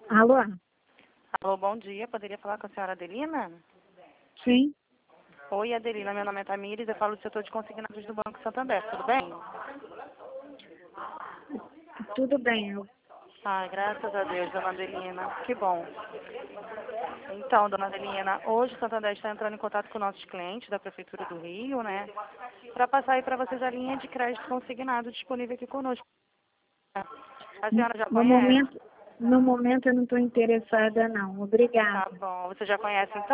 Alô? Alô, bom dia. Poderia falar com a senhora Adelina? Sim, Oi, Adelina. Meu nome é Tamires. Eu falo do setor de consignados do Banco Santander. Tudo bem? tudo bem. Ai, graças a Deus, dona Adelina. Que bom. Então, dona Adelina, hoje o Santander está entrando em contato com nossos clientes da Prefeitura do Rio, né? Para passar aí para vocês a linha de crédito consignado disponível aqui conosco. A senhora já No conhece? momento, no momento eu não estou interessada, não. Obrigada. Tá bom. Você já conhece, então?